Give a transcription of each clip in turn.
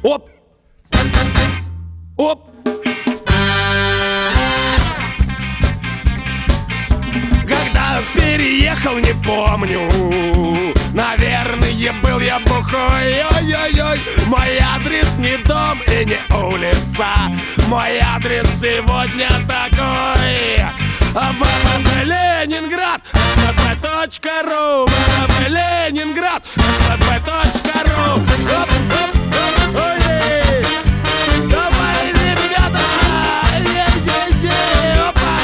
Оп! Оп! Когда переехал, не помню. Наверное, был я бухой. Ой-ой-ой. Мой адрес не дом и не улица. Мой адрес сегодня такой: ВВП Ленинград, ВВП.ру, ВВП Ленинград, ВВП.ру. Ой, давай, ребята! Опа!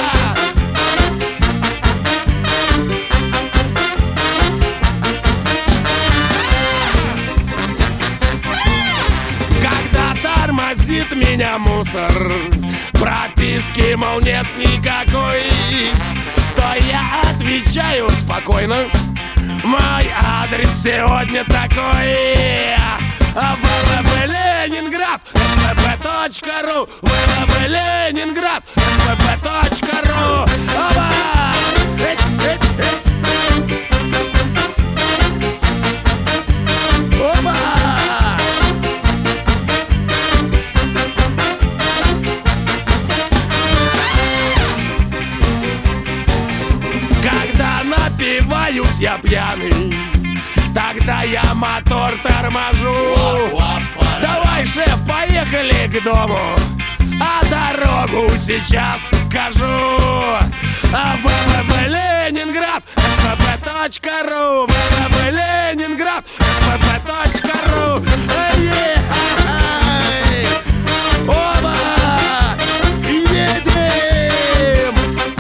Когда тормозит меня мусор, прописки, мол, нет никакой, то я отвечаю спокойно: мой адрес сегодня такой: ВВП Ленинград, ВВП.ру, ВВП Ленинград, ВВП.ру. Опа! Опа! Когда напиваюсь я пьяный, тогда я мотор торможу. Давай, шеф, поехали к дому, а дорогу сейчас покажу. ВВП Ленинград, ВВП.ру, ВВП Ленинград, ВВП.ру. Оба! Едем!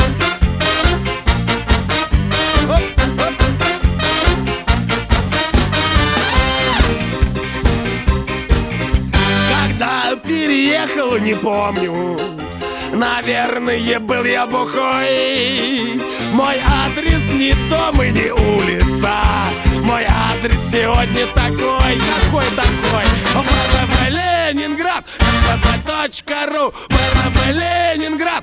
Когда переехал, не помню. Наверное, был я бухой. Мой адрес не дом и не улица. Мой адрес сегодня такой. Какой такой? ВВП Ленинград, ВВП.ру, ВВП Ленинград,